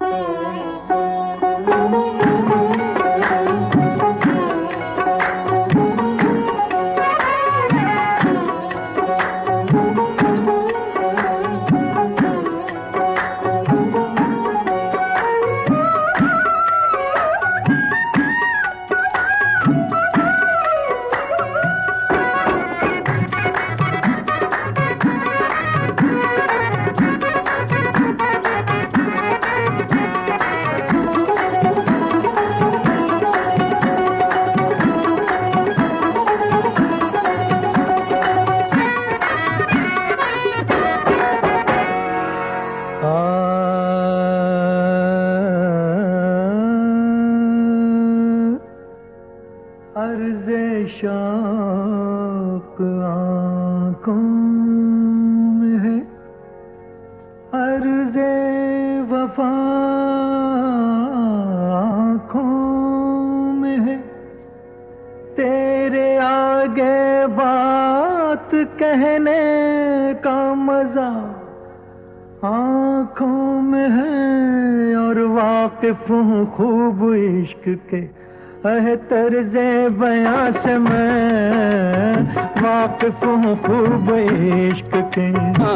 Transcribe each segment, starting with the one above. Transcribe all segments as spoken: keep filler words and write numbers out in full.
अर्ज़े शौक़ आँखों में है, अर्ज़े वफ़ा आँखों में है। तेरे आगे बात कहने का मज़ा आँखों में है, और वाक़िफ़ हूँ खूब इश्क़ के अह तर्ज़े बयां से मैं, वाक़िफ़ हूँ खूब इश्क़ के।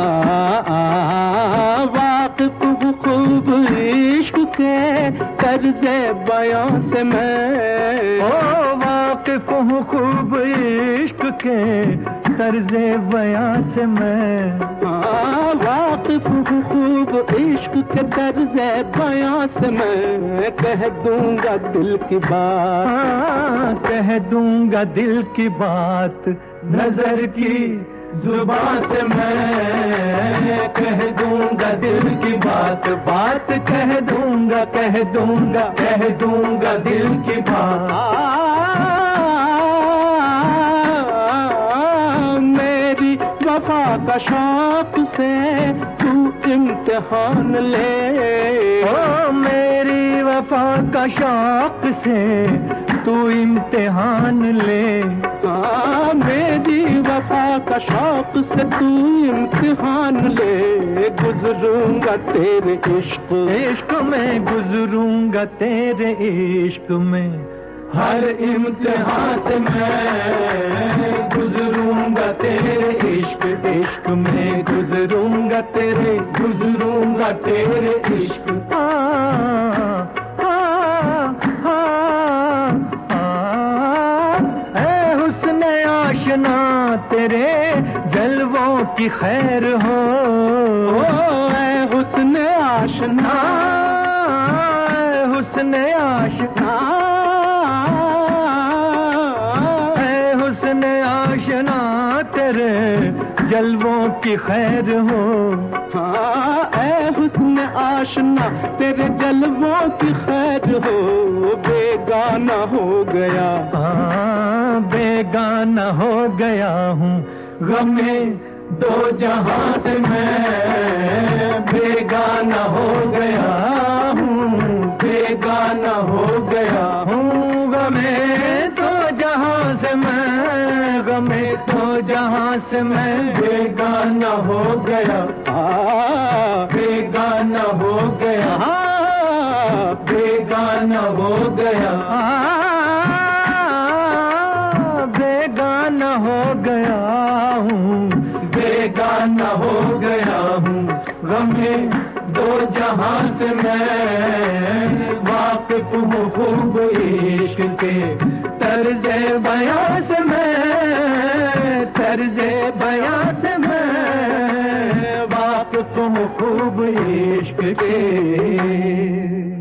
वाक़िफ़ हूँ खूब इश्क़ के तर्ज़े बयां से मैं, ओ वाक़िफ़ हूँ खूब इश्क़ के तर्ज़े बयां से मैं। वाक़िफ़ हूँ खूब इश्क़ के तर्ज़े बयां से मैं, कह दूंगा दिल की बात, हाँ, कह दूंगा दिल की बात नजर की जुबान से मैं, कह दूंगा दिल की बात, बात कह दूंगा, कह दूंगा, कह दूंगा दिल की बात। मेरी वफा का शौक से तू इम्तिहान ले, ओ मेरी वफा का शौक से तू इम्तिहान ले। हाँ, मेरी वफा का शौक से तू इम्तिहान ले, गुजरूंगा तेरे इश्क इश्क में, गुजरूंगा तेरे इश्क में, हर इम्तिहान से मैं गुजरूंगा तेरे इश्क, इश्क में गुजरूंगा तेरे, गुजरूंगा तेरे इश्क। आशना तेरे जलवों की खैर हो, ऐ हुस्न आशना, हुस्न आशना, ऐ हुस्न आशना तेरे जलवों की खैर हो। हाँ, ऐ हुस्न आशना तेरे जलवों की खैर हो, बेगाना हो गया, हाँ बेगाना हो गया हूँ गमे दो जहां से मैं, बेगाना हो गया हूँ, बेगाना हो गया हूँ गमे दो जहां से मैं, गमे दो जहां से मैं बेगाना हो गया, बेगाना हो गया, बेगाना हो गया, बेगाना हो गया हूँ, बेगाना हो गया हूँ गमे दो जहां से मैं, वाक़िफ़ हूँ खूब इश्क़ के तर्ज़े बयां से मैं, तर्ज़े बयां से मैं वाक़िफ़ हूँ खूब इश्क़ के।